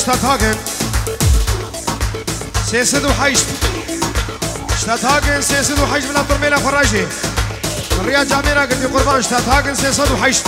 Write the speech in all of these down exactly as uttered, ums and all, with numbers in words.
اشتات هاجن سيسد وحيشت اشتات هاجن سيسد وحيشت بلا ترميلة فراجي الرياض جاميرة قلت قربان اشتات هاجن سيسد وحيشت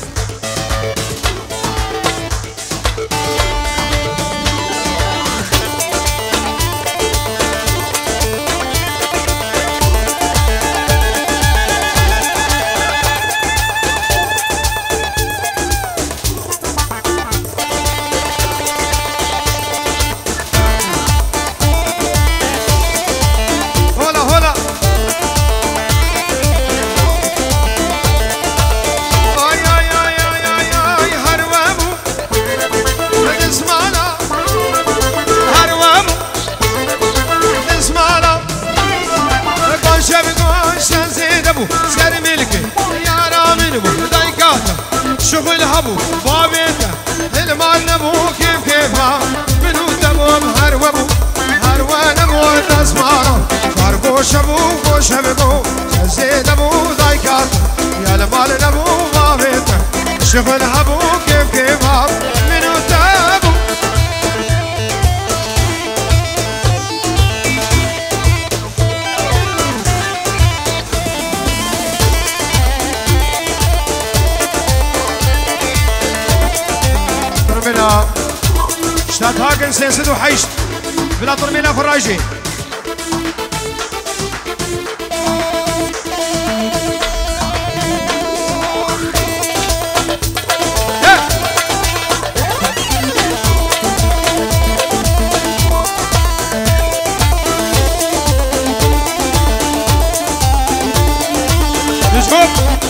شغل هبو بابيته المال نبو كيف كيفها منو تبو هر وبو هر ونبو تسمعه فرقوش ابو قوش ابو زيد ابو ضايكات يا المال نبو بابيته شغل هبو كيف كيفها منو تبو اشتات هاجن سيسد وحيشت بلا ترميلة فراجي Let's go!